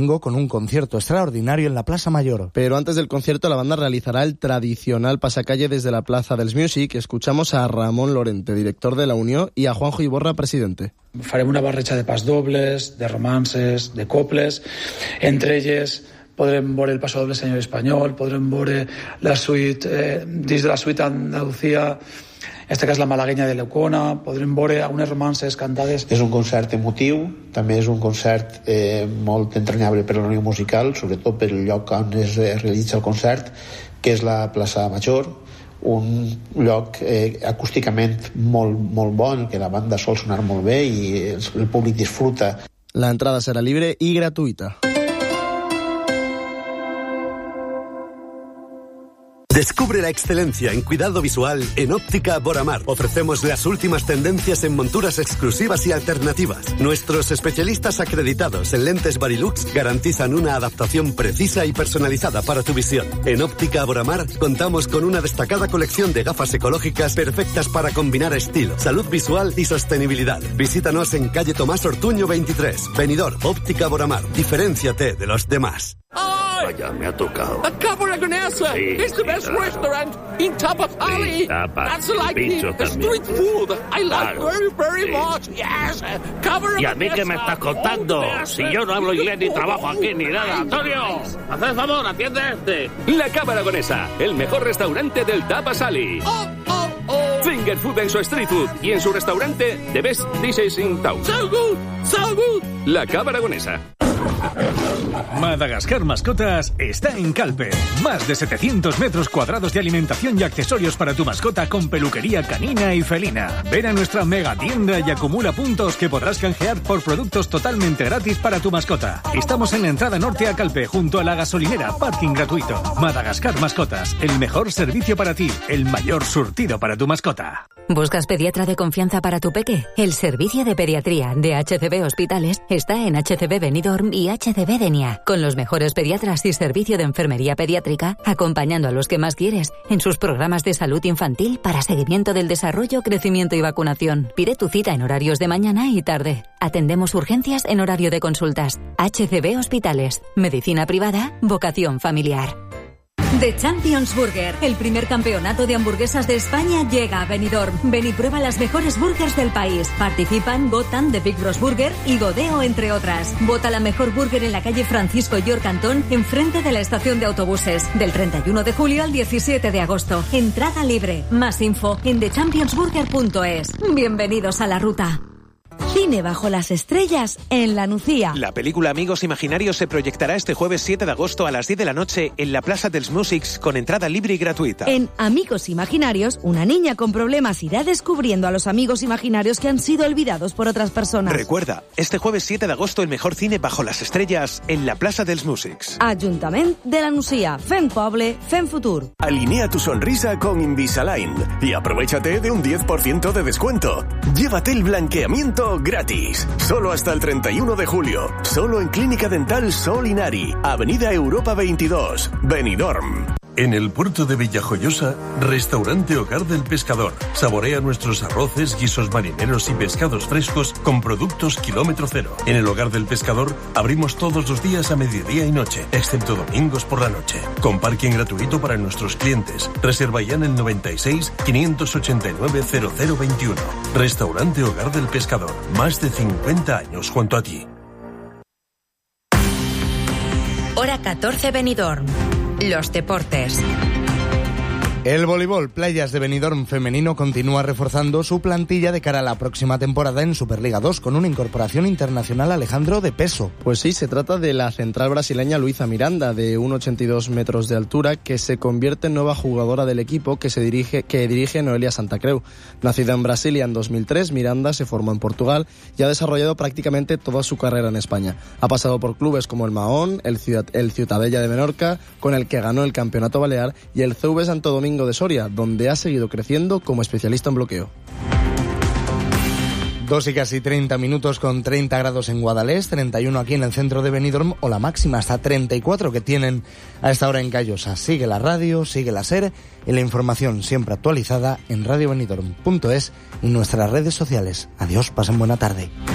domingo con un concierto extraordinario en la Plaza Mayor. Pero antes del concierto la banda realizará el tradicional pasacalle desde la Plaza dels Music. Escuchamos a Ramon Lorente, director de la Unió, i a Juanjo Iborra, presidente. Farem una barreja de pasdobles, de romances, de coples. Entre elles podrem veure el paso doble Senyor Espanyol, podrem veure la suite, dins de la suite Andalucía, en este cas la malaguenya de Leucona, podrem veure algunes romances cantades. És un concert emotiu, també és un concert molt entranyable per a la Unió Musical, sobretot per el lloc on es realitza el concert, que és la plaça Major, un lloc acústicament molt bo, en què la banda sol sonar molt bé i el públic disfruta. La entrada serà libre i gratuïta. Descubre la excelencia en cuidado visual en Óptica Boramar. Ofrecemos las últimas tendencias en monturas exclusivas y alternativas. Nuestros especialistas acreditados en lentes Varilux garantizan una adaptación precisa y personalizada para tu visión. En Óptica Boramar contamos con una destacada colección de gafas ecológicas perfectas para combinar estilo, salud visual y sostenibilidad. Visítanos en calle Tomás Ortuño 23, Benidorm. Óptica Boramar. Diferénciate de los demás. Vaya, me ha tocado. A Cabragonesa! Sí, It's the best restaurant in Tapa Valley! Sí, tapas, That's like the también. street food! I like very much! Yes! Cabragonesa! ¿Y a mí qué me estás contando? Si yo no hablo inglés ni trabajo aquí ni nada. ¡Antonio! ¡Haz el favor, atiende a este! La Cabragonesa, el mejor restaurante del Tapa Valley. Finger food en su street food y en su restaurante The Best Dishes in Town. So good! So good! La Cabragonesa. Madagascar Mascotas está en Calpe. Más de 700 metros cuadrados de alimentación y accesorios para tu mascota con peluquería canina y felina. Ven a nuestra mega tienda y acumula puntos que podrás canjear por productos totalmente gratis para tu mascota. Estamos en la entrada norte a Calpe, junto a la gasolinera, parking gratuito. Madagascar Mascotas, el mejor servicio para ti, el mayor surtido para tu mascota. ¿Buscas pediatra de confianza para tu peque? El servicio de pediatría de HCB Hospitales está en HCB Benidorm y HCB Denia, con los mejores pediatras y servicio de enfermería pediátrica, acompañando a los que más quieres en sus programas de salud infantil para seguimiento del desarrollo, crecimiento y vacunación. Pide tu cita en horarios de mañana y tarde. Atendemos urgencias en horario de consultas. HCB Hospitales. Medicina privada, vocación familiar. The Champions Burger, el primer campeonato de hamburguesas de España, llega a Benidorm. Ven y prueba las mejores burgers del país. Participan Gotham, The Big Bros Burger y Godeo, entre otras. Vota la mejor burger en la calle Francisco York Antón, enfrente de la estación de autobuses. Del 31 de julio al 17 de agosto. Entrada libre. Más info en thechampionsburger.es. Bienvenidos a la ruta. Cine bajo las estrellas en La Nucía. La película Amigos Imaginarios se proyectará este jueves 7 de agosto a las 10 de la noche en la Plaza dels Musics con entrada libre y gratuita. En Amigos Imaginarios, una niña con problemas irá descubriendo a los amigos imaginarios que han sido olvidados por otras personas. Recuerda, este jueves 7 de agosto el mejor cine bajo las estrellas en la Plaza dels Musics. Ayuntament de La Nucía. Fem poble, fem futur. Alinea tu sonrisa con Invisalign y aprovéchate de un 10% de descuento. Llévate el blanqueamiento gratis. Solo hasta el 31 de julio. Solo en Clínica Dental Sol Inari. Avenida Europa 22. Benidorm. En el puerto de Villajoyosa, Restaurante Hogar del Pescador. Saborea nuestros arroces, guisos marineros y pescados frescos con productos kilómetro cero. En el Hogar del Pescador abrimos todos los días a mediodía y noche, excepto domingos por la noche. Con parking gratuito para nuestros clientes. Reserva ya en el 96 589 0021. Restaurante Hogar del Pescador. Más de 50 años junto a ti. Hora 14 Benidorm. Los deportes. El voleibol Playas de Benidorm femenino continúa reforzando su plantilla de cara a la próxima temporada en Superliga 2 con una incorporación internacional, Alejandro, de peso. Pues sí, se trata de la central brasileña Luisa Miranda, de 1,82 metros de altura, que se convierte en nueva jugadora del equipo que dirige Noelia Santacreu. Nacida en Brasilia en 2003, Miranda se formó en Portugal y ha desarrollado prácticamente toda su carrera en España. Ha pasado por clubes como el Mahón, el Ciutadella de Menorca, con el que ganó el Campeonato Balear, y el CV Santo Domingo de Soria, donde ha seguido creciendo como especialista en bloqueo. 2 y casi 30 minutos con 30 grados en Guadalest, 31 aquí en el centro de Benidorm, o la máxima hasta 34 que tienen a esta hora en Callosa. Sigue la radio, sigue la SER y la información siempre actualizada en radiobenidorm.es y nuestras redes sociales. Adiós, pasen buena tarde.